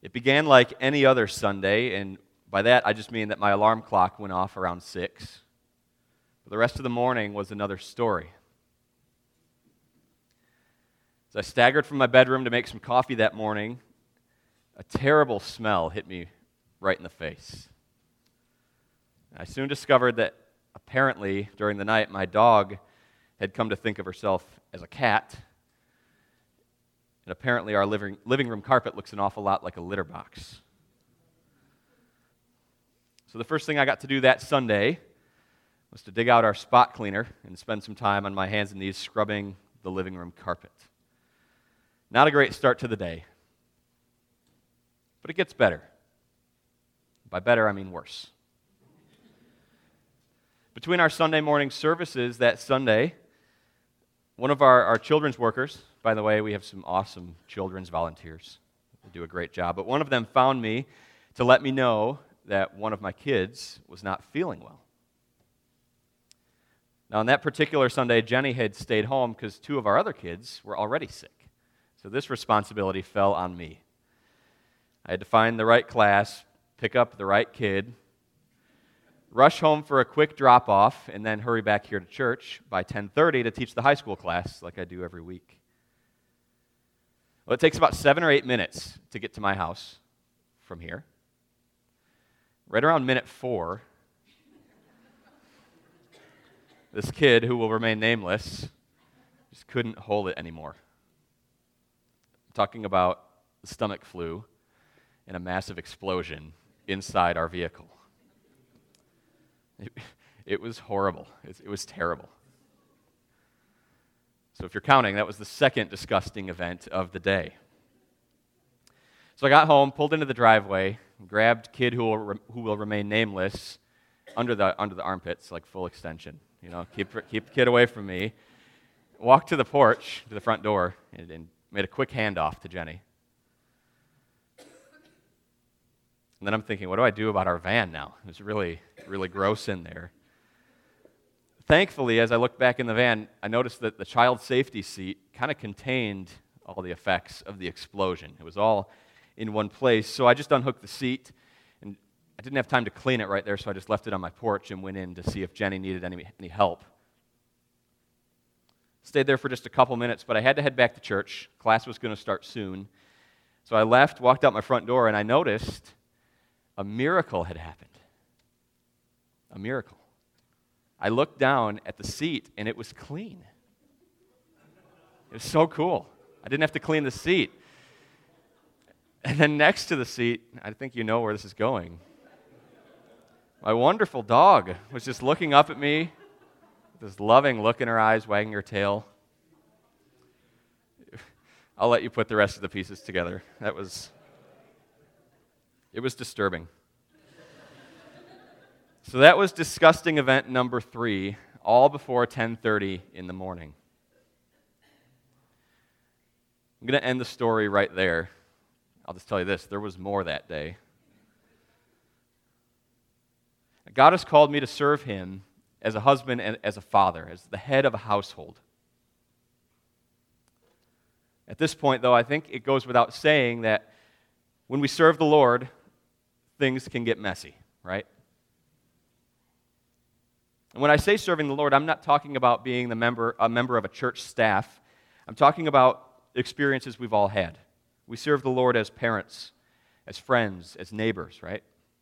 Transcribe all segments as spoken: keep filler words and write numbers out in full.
It began like any other Sunday, and by that I just mean that my alarm clock went off around six. But the rest of the morning was another story. As I staggered from my bedroom to make some coffee that morning, a terrible smell hit me right in the face. I soon discovered that apparently during the night my dog had come to think of herself as a cat. And apparently our living, living room carpet looks an awful lot like a litter box. So the first thing I got to do that Sunday was to dig out our spot cleaner and spend some time on my hands and knees scrubbing the living room carpet. Not a great start to the day, but it gets better. By better, I mean worse. Between our Sunday morning services that Sunday, one of our, our children's workers, by the way, we have some awesome children's volunteers. They do a great job. But one of them found me to let me know that one of my kids was not feeling well. Now, on that particular Sunday, Jenny had stayed home because two of our other kids were already sick. So this responsibility fell on me. I had to find the right class, pick up the right kid, rush home for a quick drop-off, and then hurry back here to church by ten thirty to teach the high school class like I do every week. Well, it takes about seven or eight minutes to get to my house from here. Right around minute four, this kid, who will remain nameless, just couldn't hold it anymore. I'm talking about the stomach flu and a massive explosion inside our vehicle. It, it was horrible. It, it was terrible. So if you're counting, that was the second disgusting event of the day. So I got home, pulled into the driveway, grabbed kid who will, re- who will remain nameless under the under the armpits, like full extension. You know, keep keep the kid away from me. Walked to the porch, to the front door, and, and made a quick handoff to Jenny. And then I'm thinking, what do I do about our van now? It was really, really gross in there. Thankfully, as I looked back in the van, I noticed that the child safety seat kind of contained all the effects of the explosion. It was all in one place. So I just unhooked the seat, and I didn't have time to clean it right there, so I just left it on my porch and went in to see if Jenny needed any, any help. Stayed there for just a couple minutes, but I had to head back to church. Class was going to start soon. So I left, walked out my front door, and I noticed a miracle had happened. A miracle. I looked down at the seat, and it was clean. It was so cool. I didn't have to clean the seat. And then next to the seat, I think you know where this is going, my wonderful dog was just looking up at me with this loving look in her eyes, wagging her tail. I'll let you put the rest of the pieces together. That was, it was disturbing. So that was disgusting event number three, all before ten thirty in the morning. I'm going to end the story right there. I'll just tell you this, there was more that day. God has called me to serve Him as a husband and as a father, as the head of a household. At this point, though, I think it goes without saying that when we serve the Lord, things can get messy, right? And when I say serving the Lord, I'm not talking about being the member, a member of a church staff. I'm talking about experiences we've all had. We serve the Lord as parents, as friends, as neighbors, right?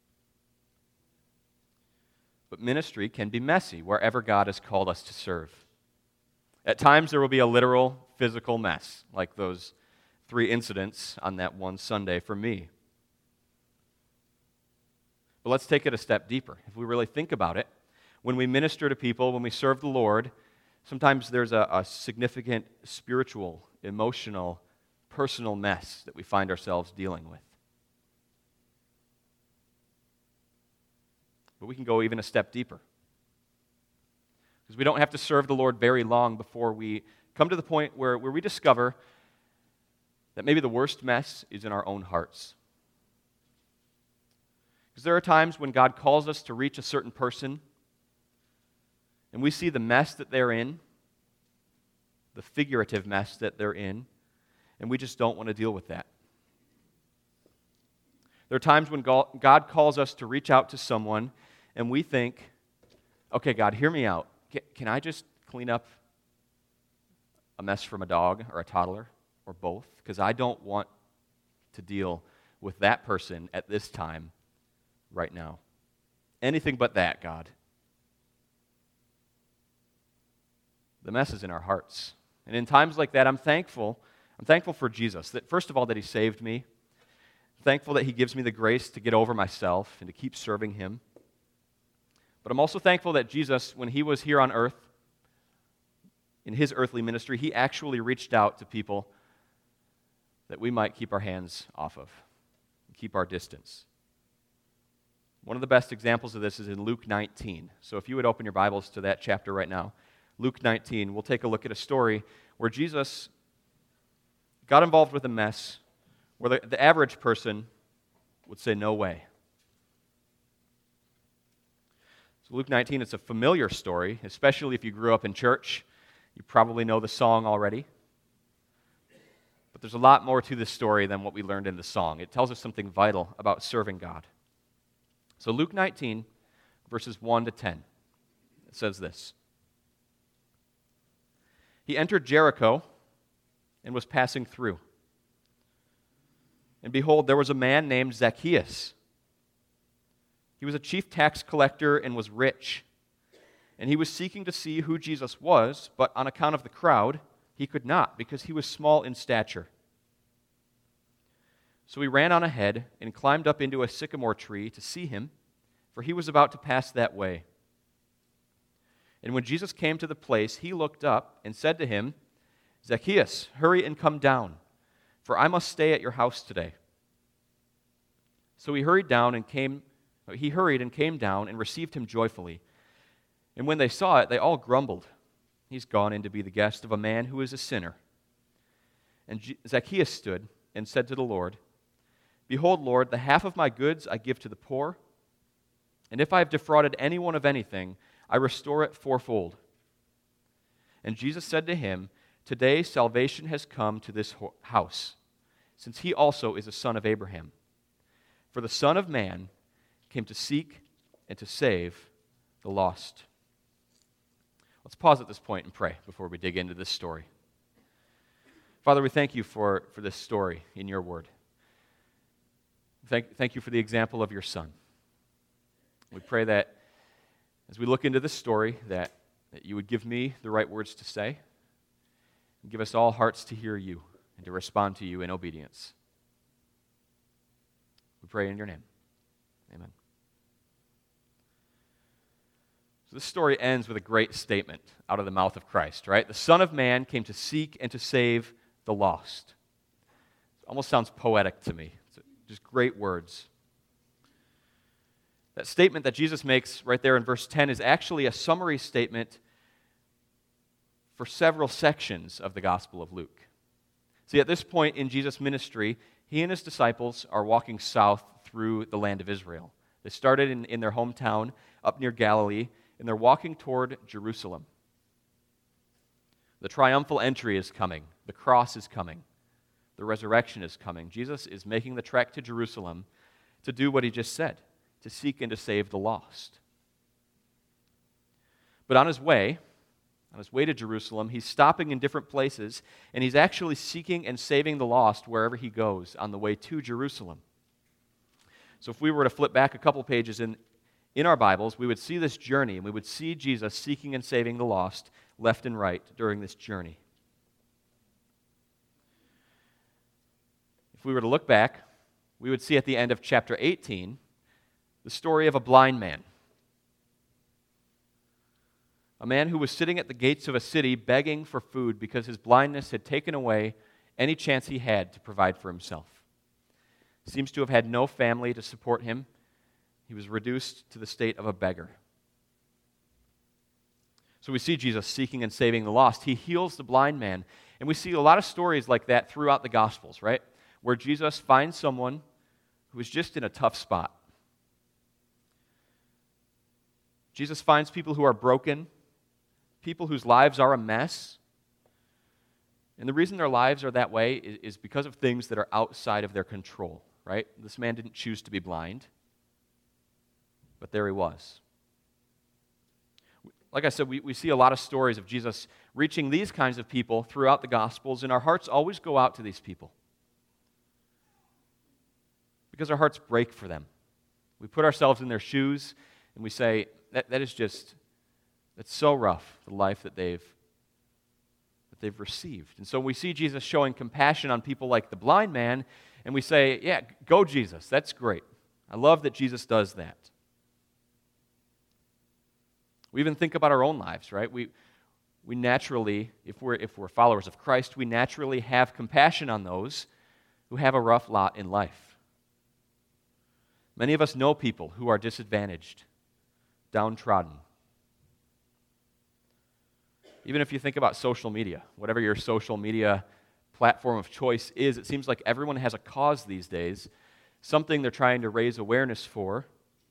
But ministry can be messy wherever God has called us to serve. At times there will be a literal, physical mess, like those three incidents on that one Sunday for me. But let's take it a step deeper. If we really think about it, when we minister to people, when we serve the Lord, sometimes there's a, a significant spiritual, emotional, personal mess that we find ourselves dealing with. But we can go even a step deeper. Because we don't have to serve the Lord very long before we come to the point where, where we discover that maybe the worst mess is in our own hearts. Because there are times when God calls us to reach a certain person, and we see the mess that they're in, the figurative mess that they're in, and we just don't want to deal with that. There are times when God calls us to reach out to someone, and we think, okay, God, hear me out. Can I just clean up a mess from a dog or a toddler or both? Because I don't want to deal with that person at this time right now. Anything but that, God. The mess is in our hearts. And in times like that, I'm thankful. I'm thankful for Jesus. That first of all, that he saved me. I'm thankful that he gives me the grace to get over myself and to keep serving him. But I'm also thankful that Jesus, when he was here on earth, in his earthly ministry, he actually reached out to people that we might keep our hands off of, keep our distance. One of the best examples of this is in Luke nineteen. So if you would open your Bibles to that chapter right now, Luke nineteen, we'll take a look at a story where Jesus got involved with a mess where the, the average person would say, no way. So Luke nineteen, it's a familiar story, especially if you grew up in church. You probably know the song already. But there's a lot more to this story than what we learned in the song. It tells us something vital about serving God. So Luke nineteen, verses one to ten, it says this. He entered Jericho and was passing through. And behold, there was a man named Zacchaeus. He was a chief tax collector and was rich. And he was seeking to see who Jesus was, but on account of the crowd, he could not, because he was small in stature. So he ran on ahead and climbed up into a sycamore tree to see him, for he was about to pass that way. And when Jesus came to the place, he looked up and said to him, Zacchaeus, hurry and come down, for I must stay at your house today. So he hurried down and came, he hurried and came down and received him joyfully. And when they saw it, they all grumbled. He's gone in to be the guest of a man who is a sinner. And Zacchaeus stood and said to the Lord, Behold, Lord, the half of my goods I give to the poor, and if I have defrauded anyone of anything, I restore it fourfold. And Jesus said to him, Today salvation has come to this house, since he also is a son of Abraham. For the Son of Man came to seek and to save the lost. Let's pause at this point and pray before we dig into this story. Father, we thank you for, for this story in your word. Thank, thank you for the example of your Son. We pray that as we look into this story, that, that you would give me the right words to say, and give us all hearts to hear you and to respond to you in obedience. We pray in your name. Amen. So this story ends with a great statement out of the mouth of Christ, right? The Son of Man came to seek and to save the lost. It almost sounds poetic to me. It's just great words. That statement that Jesus makes right there in verse ten is actually a summary statement for several sections of the Gospel of Luke. See, at this point in Jesus' ministry, he and his disciples are walking south through the land of Israel. They started in, in their hometown up near Galilee, and they're walking toward Jerusalem. The triumphal entry is coming. The cross is coming. The resurrection is coming. Jesus is making the trek to Jerusalem to do what he just said, to seek and to save the lost. But on his way, on his way to Jerusalem, he's stopping in different places, and he's actually seeking and saving the lost wherever he goes on the way to Jerusalem. So if we were to flip back a couple pages in, in our Bibles, we would see this journey, and we would see Jesus seeking and saving the lost left and right during this journey. If we were to look back, we would see at the end of chapter eighteen the story of a blind man. A man who was sitting at the gates of a city begging for food because his blindness had taken away any chance he had to provide for himself. Seems to have had no family to support him. He was reduced to the state of a beggar. So we see Jesus seeking and saving the lost. He heals the blind man. And we see a lot of stories like that throughout the Gospels, right? Where Jesus finds someone who is just in a tough spot. Jesus finds people who are broken, people whose lives are a mess. And the reason their lives are that way is because of things that are outside of their control. right? This man didn't choose to be blind, but there he was. Like I said, we, we see a lot of stories of Jesus reaching these kinds of people throughout the Gospels, and our hearts always go out to these people because our hearts break for them. We put ourselves in their shoes, and we say, that, that is just, that's so rough, the life that they've that they've received. And so we see Jesus showing compassion on people like the blind man, and we say, yeah, go Jesus, that's great. I love that Jesus does that. We even think about our own lives, right? We we naturally, if we're if we're followers of Christ, we naturally have compassion on those who have a rough lot in life. Many of us know people who are disadvantaged, downtrodden. Even if you think about social media, whatever your social media platform of choice is, it seems like everyone has a cause these days, something they're trying to raise awareness for,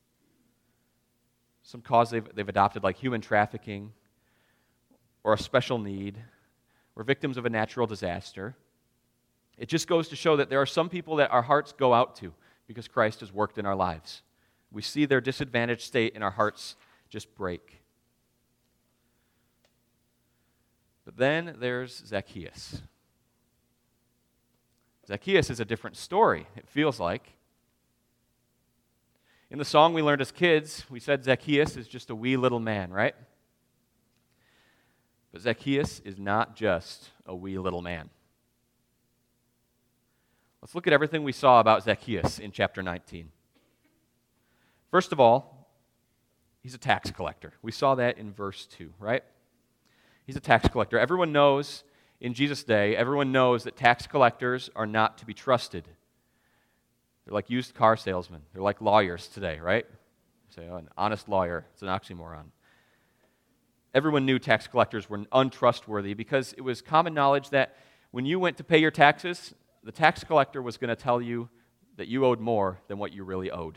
some cause they've, they've adopted like human trafficking or a special need or victims of a natural disaster. It just goes to show that there are some people that our hearts go out to because Christ has worked in our lives. We see their disadvantaged state and our hearts just break. But then there's Zacchaeus. Zacchaeus is a different story, it feels like. In the song we learned as kids, we said Zacchaeus is just a wee little man, right? But Zacchaeus is not just a wee little man. Let's look at everything we saw about Zacchaeus in chapter nineteen. First of all, he's a tax collector. We saw that in verse two, right? He's a tax collector. Everyone knows in Jesus' day, everyone knows that tax collectors are not to be trusted. They're like used car salesmen. They're like lawyers today, right? You say, oh, an honest lawyer. It's an oxymoron. Everyone knew tax collectors were untrustworthy because it was common knowledge that when you went to pay your taxes, the tax collector was going to tell you that you owed more than what you really owed.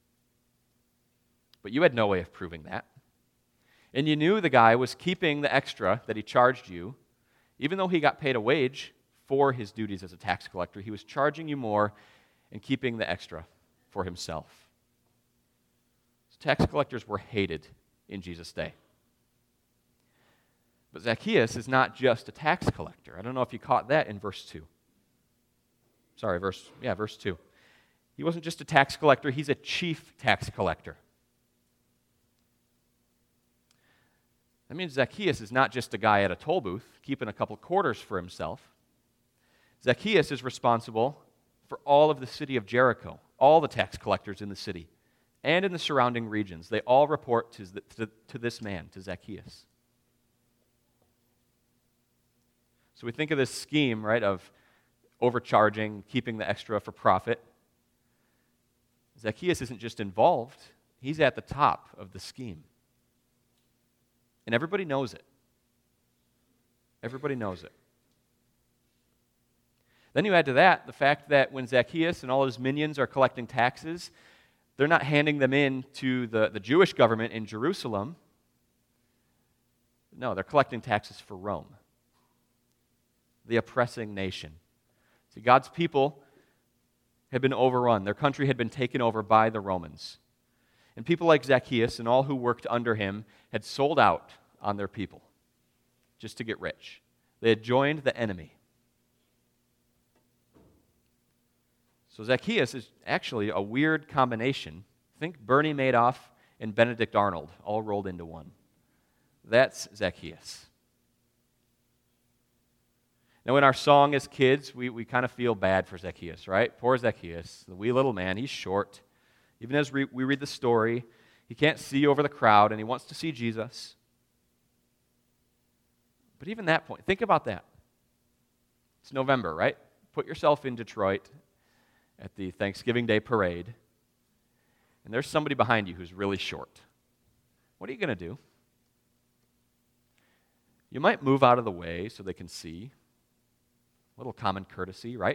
But you had no way of proving that. And you knew the guy was keeping the extra that he charged you. Even though he got paid a wage for his duties as a tax collector, he was charging you more and keeping the extra for himself. So tax collectors were hated in Jesus' day. But Zacchaeus is not just a tax collector. I don't know if you caught that in verse two. Sorry, verse, yeah, verse two. He wasn't just a tax collector, he's a chief tax collector. That means Zacchaeus is not just a guy at a toll booth keeping a couple quarters for himself. Zacchaeus is responsible for all of the city of Jericho, all the tax collectors in the city and in the surrounding regions. They all report to, to, to this man, to Zacchaeus. So we think of this scheme, right, of overcharging, keeping the extra for profit. Zacchaeus isn't just involved, he's at the top of the scheme. And everybody knows it. Everybody knows it. Then you add to that the fact that when Zacchaeus and all his minions are collecting taxes, they're not handing them in to the, the Jewish government in Jerusalem. No, they're collecting taxes for Rome, the oppressing nation. See, God's people had been overrun. Their country had been taken over by the Romans. And people like Zacchaeus and all who worked under him had sold out on their people just to get rich. They had joined the enemy. So Zacchaeus is actually a weird combination. Think Bernie Madoff and Benedict Arnold all rolled into one. That's Zacchaeus. Now, in our song as kids, we, we kind of feel bad for Zacchaeus, right? Poor Zacchaeus, the wee little man, he's short. Even as we, we read the story, he can't see over the crowd, and he wants to see Jesus. But even that point, think about that. It's November, right? Put yourself in Detroit at the Thanksgiving Day parade, and there's somebody behind you who's really short. What are you going to do? You might move out of the way so they can see. A little common courtesy, right?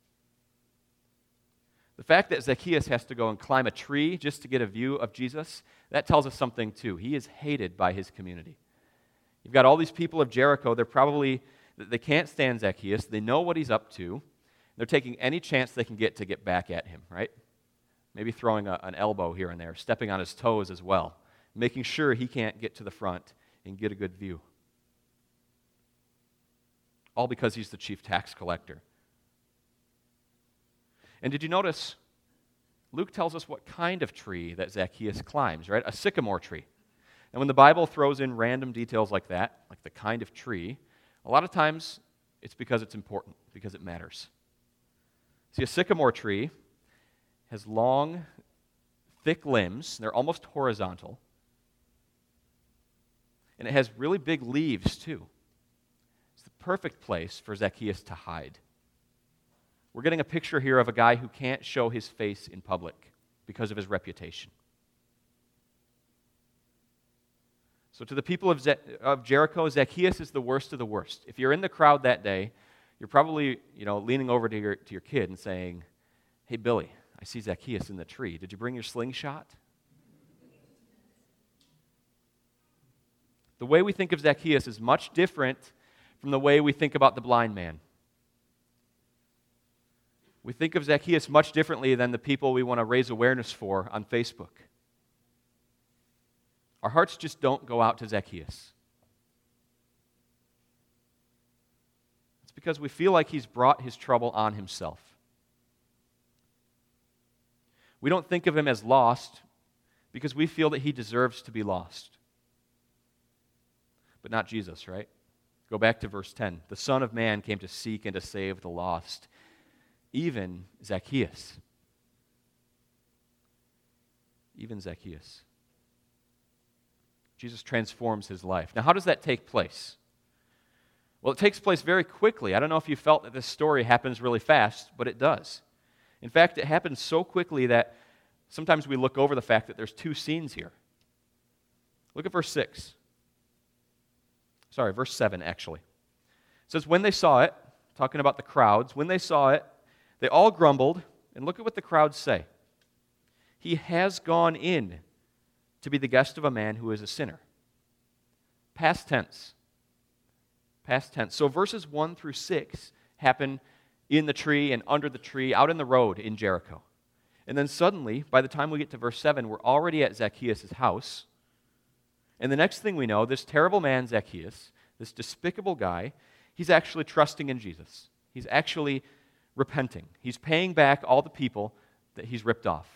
The fact that Zacchaeus has to go and climb a tree just to get a view of Jesus, that tells us something too. He is hated by his community. You've got all these people of Jericho. They're probably, they can't stand Zacchaeus. They know what he's up to. They're taking any chance they can get to get back at him, right? Maybe throwing a, an elbow here and there, stepping on his toes as well, making sure he can't get to the front and get a good view. All because he's the chief tax collector. And did you notice, Luke tells us what kind of tree that Zacchaeus climbs, right? A sycamore tree. And when the Bible throws in random details like that, like the kind of tree, a lot of times it's because it's important, because it matters. See, a sycamore tree has long, thick limbs. They're almost horizontal. And it has really big leaves, too. It's the perfect place for Zacchaeus to hide. We're getting a picture here of a guy who can't show his face in public because of his reputation. So to the people of, Ze- of Jericho, Zacchaeus is the worst of the worst. If you're in the crowd that day, you're probably, you know, leaning over to your, to your kid and saying, "Hey, Billy, I see Zacchaeus in the tree. Did you bring your slingshot?" The way we think of Zacchaeus is much different from the way we think about the blind man. We think of Zacchaeus much differently than the people we want to raise awareness for on Facebook. Our hearts just don't go out to Zacchaeus. It's because we feel like he's brought his trouble on himself. We don't think of him as lost because we feel that he deserves to be lost. But not Jesus, right? Go back to verse ten. The Son of Man came to seek and to save the lost, even Zacchaeus. Even Zacchaeus. Jesus transforms his life. Now, how does that take place? Well, it takes place very quickly. I don't know if you felt that this story happens really fast, but it does. In fact, it happens so quickly that sometimes we look over the fact that there's two scenes here. Look at verse six. Sorry, verse seven, actually. It says, when they saw it, talking about the crowds, when they saw it, they all grumbled, and look at what the crowds say. He has gone in to be the guest of a man who is a sinner. Past tense. Past tense. So verses one through six happen in the tree and under the tree, out in the road in Jericho. And then suddenly, by the time we get to verse seven, we're already at Zacchaeus' house. And the next thing we know, this terrible man, Zacchaeus, this despicable guy, he's actually trusting in Jesus. He's actually repenting. He's paying back all the people that he's ripped off.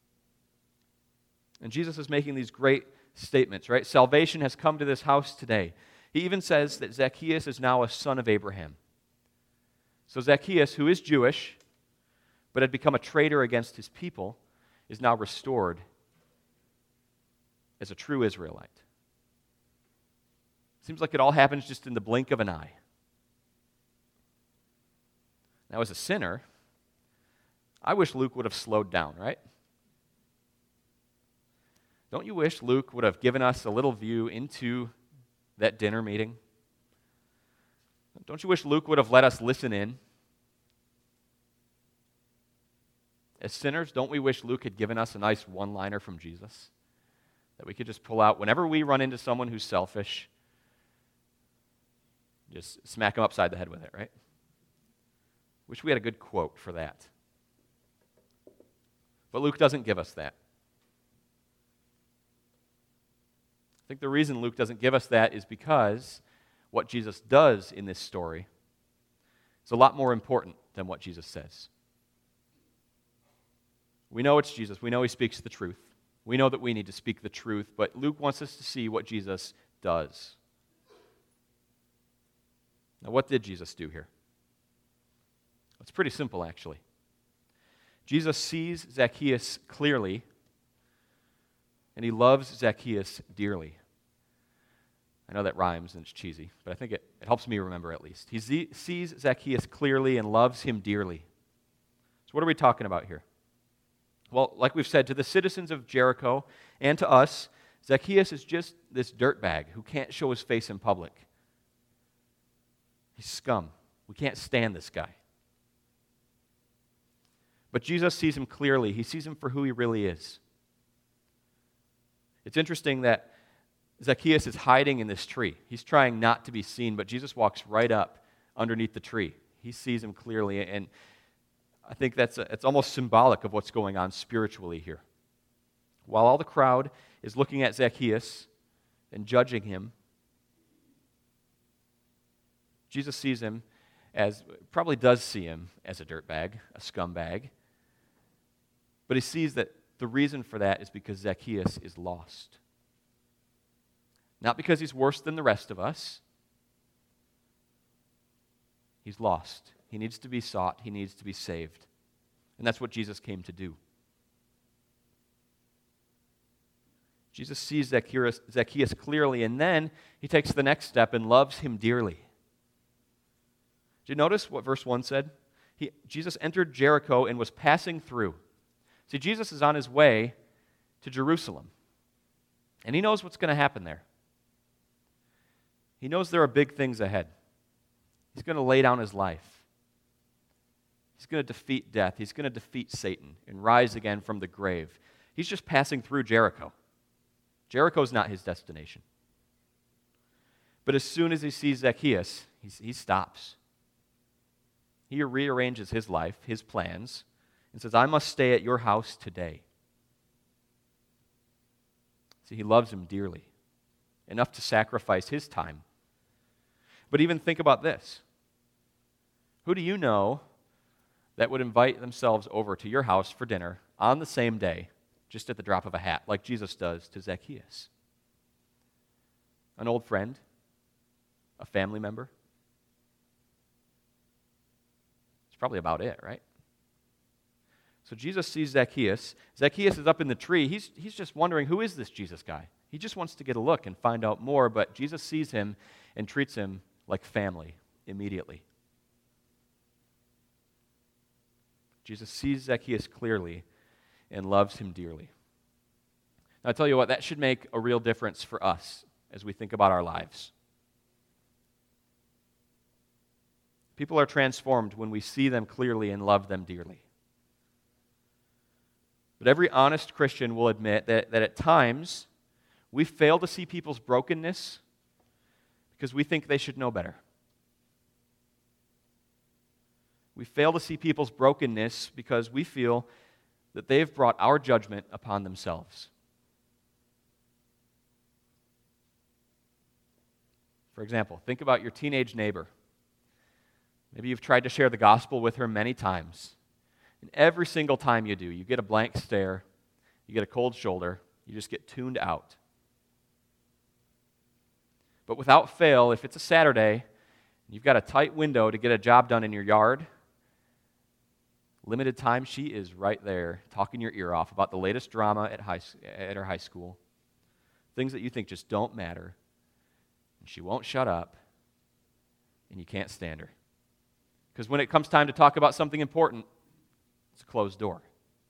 And Jesus is making these great statements, right? Salvation has come to this house today. He even says that Zacchaeus is now a son of Abraham. So Zacchaeus, who is Jewish, but had become a traitor against his people, is now restored as a true Israelite. Seems like it all happens just in the blink of an eye. Now, as a sinner, I wish Luke would have slowed down, right? Don't you wish Luke would have given us a little view into that dinner meeting? Don't you wish Luke would have let us listen in? As sinners, don't we wish Luke had given us a nice one-liner from Jesus that we could just pull out whenever we run into someone who's selfish? Just smack them upside the head with it, right? Wish we had a good quote for that. But Luke doesn't give us that. I think the reason Luke doesn't give us that is because what Jesus does in this story is a lot more important than what Jesus says. We know it's Jesus. We know he speaks the truth. We know that we need to speak the truth, but Luke wants us to see what Jesus does. Now, what did Jesus do here? It's pretty simple, actually. Jesus sees Zacchaeus clearly, and he loves Zacchaeus dearly. I know that rhymes and it's cheesy, but I think it, it helps me remember at least. He z- sees Zacchaeus clearly and loves him dearly. So what are we talking about here? Well, like we've said, to the citizens of Jericho and to us, Zacchaeus is just this dirtbag who can't show his face in public. He's scum. We can't stand this guy. But Jesus sees him clearly. He sees him for who he really is. It's interesting that Zacchaeus is hiding in this tree. He's trying not to be seen, but Jesus walks right up underneath the tree. He sees him clearly, and I think that's a, it's almost symbolic of what's going on spiritually here. While all the crowd is looking at Zacchaeus and judging him, Jesus sees him as, probably does see him as a dirtbag, a scumbag, but he sees that the reason for that is because Zacchaeus is lost. Not because he's worse than the rest of us. He's lost. He needs to be sought. He needs to be saved. And that's what Jesus came to do. Jesus sees Zacchaeus, Zacchaeus clearly, and then he takes the next step and loves him dearly. Did you notice what verse one said? He, Jesus entered Jericho and was passing through. See, Jesus is on his way to Jerusalem, and he knows what's going to happen there. He knows there are big things ahead. He's going to lay down his life. He's going to defeat death. He's going to defeat Satan and rise again from the grave. He's just passing through Jericho. Jericho's not his destination. But as soon as he sees Zacchaeus, he, he stops. He rearranges his life, his plans, and says, I must stay at your house today. See, he loves him dearly, enough to sacrifice his time. But even think about this. Who do you know that would invite themselves over to your house for dinner on the same day, just at the drop of a hat, like Jesus does to Zacchaeus? An old friend? A family member? It's probably about it, right? So Jesus sees Zacchaeus. Zacchaeus is up in the tree. He's, he's just wondering, who is this Jesus guy? He just wants to get a look and find out more, but Jesus sees him and treats him like family immediately. Jesus sees Zacchaeus clearly and loves him dearly. Now, I tell you what, that should make a real difference for us as we think about our lives. People are transformed when we see them clearly and love them dearly. But every honest Christian will admit that, that at times we fail to see people's brokenness because we think they should know better. We fail to see people's brokenness because we feel that they've brought our judgment upon themselves. For example, think about your teenage neighbor. Maybe you've tried to share the gospel with her many times. And every single time you do, you get a blank stare, you get a cold shoulder, you just get tuned out. But without fail, if it's a Saturday, and you've got a tight window to get a job done in your yard, limited time, she is right there talking your ear off about the latest drama at, high, at her high school, things that you think just don't matter, and she won't shut up, and you can't stand her. Because when it comes time to talk about something important, it's a closed door.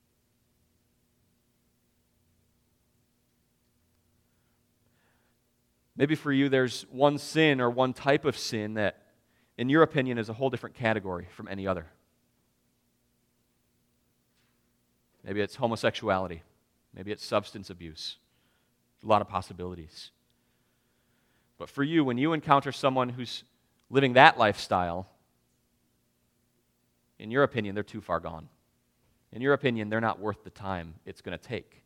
Maybe for you there's one sin or one type of sin that, in your opinion, is a whole different category from any other. Maybe it's homosexuality. Maybe it's substance abuse. A lot of possibilities. But for you, when you encounter someone who's living that lifestyle, in your opinion, they're too far gone. In your opinion, they're not worth the time it's going to take.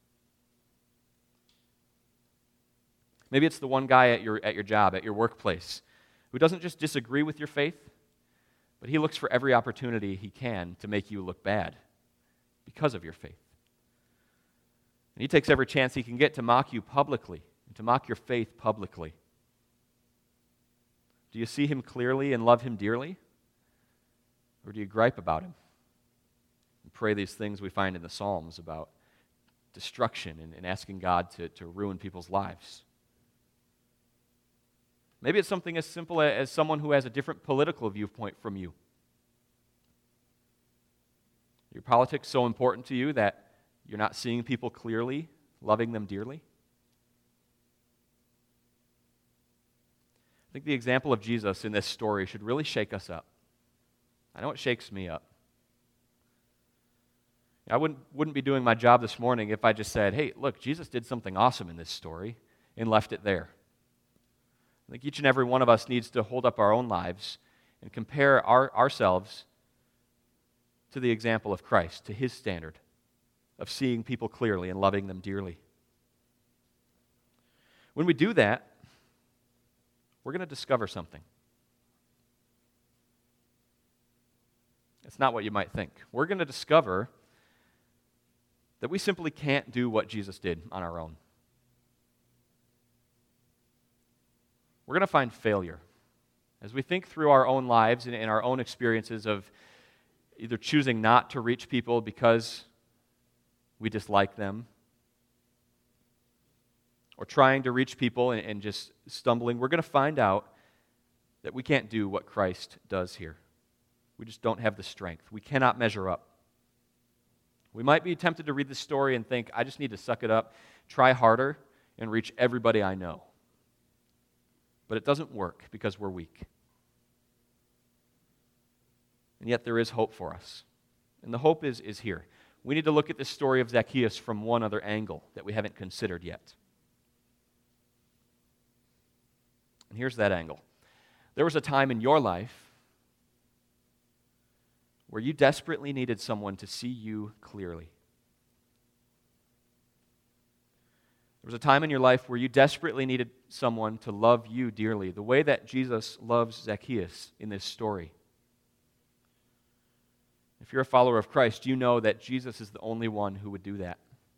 Maybe it's the one guy at your, at your job, at your workplace, who doesn't just disagree with your faith, but he looks for every opportunity he can to make you look bad because of your faith. And he takes every chance he can get to mock you publicly, and to mock your faith publicly. Do you see him clearly and love him dearly? Or do you gripe about him? And pray these things we find in the Psalms about destruction and, and asking God to, to ruin people's lives. Maybe it's something as simple as someone who has a different political viewpoint from you. Your politics so important to you that you're not seeing people clearly, loving them dearly? I think the example of Jesus in this story should really shake us up. I know it shakes me up. I wouldn't, wouldn't be doing my job this morning if I just said, hey, look, Jesus did something awesome in this story and left it there. I think each and every one of us needs to hold up our own lives and compare our, ourselves to the example of Christ, to his standard of seeing people clearly and loving them dearly. When we do that, we're going to discover something. It's not what you might think. We're going to discover that we simply can't do what Jesus did on our own. We're going to find failure. As we think through our own lives and in our own experiences of either choosing not to reach people because we dislike them, or trying to reach people and, and just stumbling, we're going to find out that we can't do what Christ does here. We just don't have the strength. We cannot measure up. We might be tempted to read this story and think, I just need to suck it up, try harder, and reach everybody I know. But it doesn't work because we're weak. And yet there is hope for us. And the hope is, is here. We need to look at this story of Zacchaeus from one other angle that we haven't considered yet. And here's that angle. There was a time in your life where you desperately needed someone to see you clearly. There was a time in your life where you desperately needed someone to love you dearly, the way that Jesus loves Zacchaeus in this story. If you're a follower of Christ, you know that Jesus is the only one who would do that.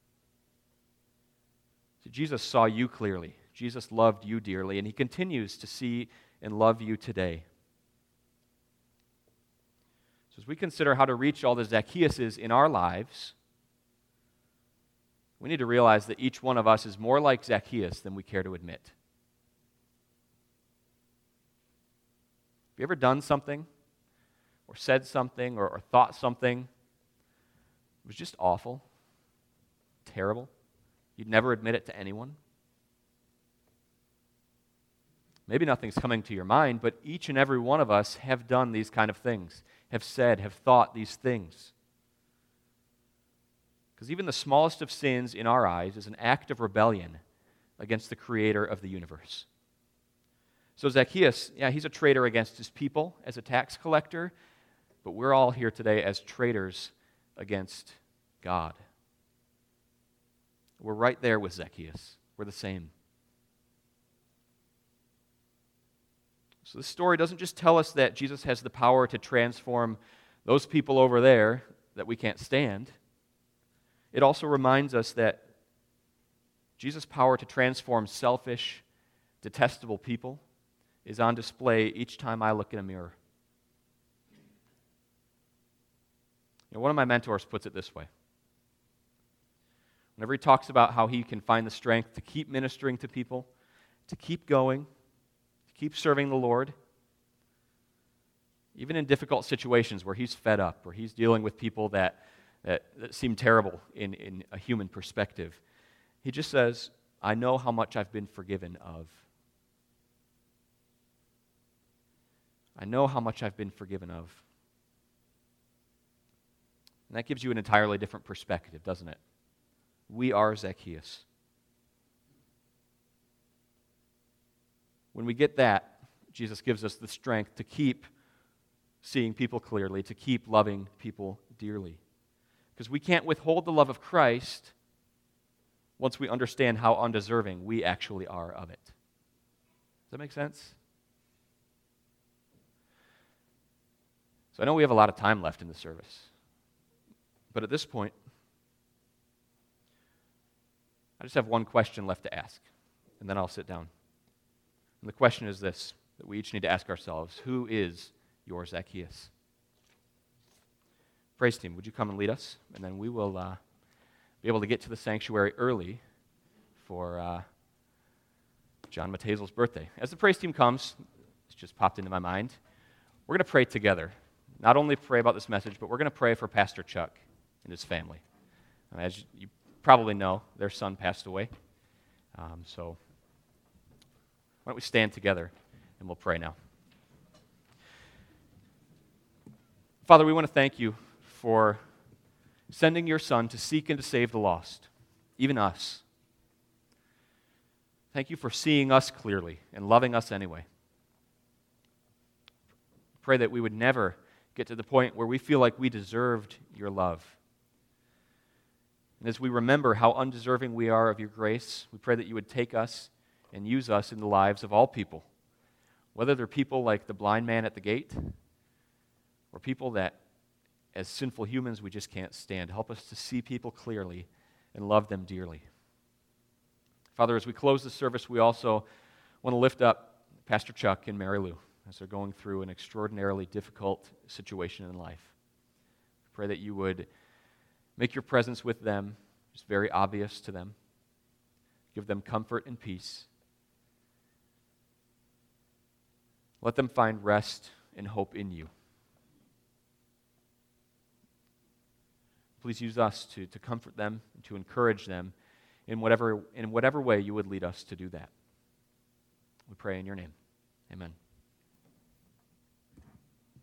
So Jesus saw you clearly. Jesus loved you dearly, and he continues to see and love you today. So as we consider how to reach all the Zacchaeuses in our lives, we need to realize that each one of us is more like Zacchaeus than we care to admit. Have you ever done something, or said something, or, or thought something that was just awful, terrible? You'd never admit it to anyone? Maybe nothing's coming to your mind, but each and every one of us have done these kind of things, have said, have thought these things. Because even the smallest of sins in our eyes is an act of rebellion against the Creator of the universe. So Zacchaeus, yeah, he's a traitor against his people as a tax collector, but we're all here today as traitors against God. We're right there with Zacchaeus. We're the same. So this story doesn't just tell us that Jesus has the power to transform those people over there that we can't stand. It also reminds us that Jesus' power to transform selfish, detestable people is on display each time I look in a mirror. You know, one of my mentors puts it this way. Whenever he talks about how he can find the strength to keep ministering to people, to keep going, to keep serving the Lord, even in difficult situations where he's fed up, or he's dealing with people that, that, that seem terrible in, in a human perspective, he just says, I know how much I've been forgiven of. I know how much I've been forgiven of. And that gives you an entirely different perspective, doesn't it? We are Zacchaeus. When we get that, Jesus gives us the strength to keep seeing people clearly, to keep loving people dearly. Because we can't withhold the love of Christ once we understand how undeserving we actually are of it. Does that make sense? So I know we have a lot of time left in the service. But at this point, I just have one question left to ask, and then I'll sit down. And the question is this, that we each need to ask ourselves: who is your Zacchaeus? Praise team, would you come and lead us? And then we will uh, be able to get to the sanctuary early for uh, John Matezel's birthday. As the praise team comes, it's just popped into my mind, we're going to pray together. Not only pray about this message, but we're going to pray for Pastor Chuck and his family. And as you probably know, their son passed away. Um, so why don't we stand together and we'll pray now. Father, we want to thank you for sending your Son to seek and to save the lost, even us. Thank you for seeing us clearly and loving us anyway. Pray that we would never get to the point where we feel like we deserved your love. And as we remember how undeserving we are of your grace, we pray that you would take us and use us in the lives of all people, whether they're people like the blind man at the gate or people that, as sinful humans, we just can't stand. Help us to see people clearly and love them dearly. Father, as we close the service, we also want to lift up Pastor Chuck and Mary Lou as they're going through an extraordinarily difficult situation in life. We pray that you would make your presence with them just very obvious to them. Give them comfort and peace. Let them find rest and hope in you. Please use us to, to comfort them, and to encourage them in whatever, in whatever way you would lead us to do that. We pray in your name. Amen.